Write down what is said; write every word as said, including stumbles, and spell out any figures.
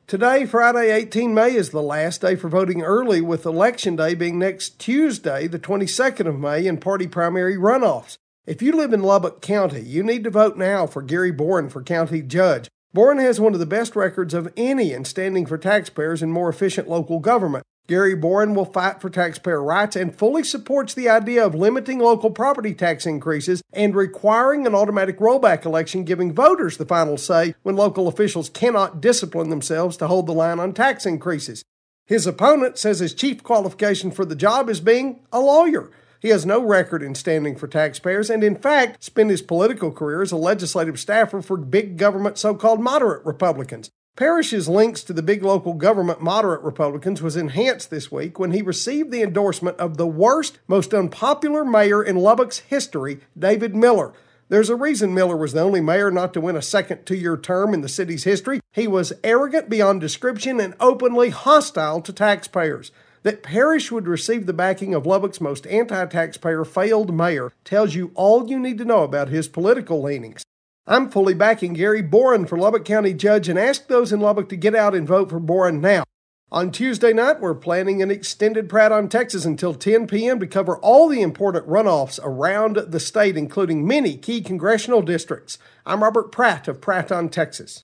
Today, Friday, the eighteenth of May, is the last day for voting early, with Election Day being next Tuesday, the twenty-second of May, and party primary runoffs. If you live in Lubbock County, you need to vote now for Gary Boren for county judge. Boren has one of the best records of any in standing for taxpayers and more efficient local government. Gary Boren will fight for taxpayer rights and fully supports the idea of limiting local property tax increases and requiring an automatic rollback election, giving voters the final say when local officials cannot discipline themselves to hold the line on tax increases. His opponent says his chief qualification for the job is being a lawyer. He has no record in standing for taxpayers and, in fact, spent his political career as a legislative staffer for big government so-called moderate Republicans. Parrish's links to the big local government moderate Republicans was enhanced this week when he received the endorsement of the worst, most unpopular mayor in Lubbock's history, David Miller. There's a reason Miller was the only mayor not to win a second two-year term in the city's history. He was arrogant beyond description and openly hostile to taxpayers. That Parrish would receive the backing of Lubbock's most anti-taxpayer failed mayor tells you all you need to know about his political leanings. I'm fully backing Gary Boren for Lubbock County Judge and ask those in Lubbock to get out and vote for Boren now. On Tuesday night, we're planning an extended Pratt on Texas until ten p.m. to cover all the important runoffs around the state, including many key congressional districts. I'm Robert Pratt of Pratt on Texas.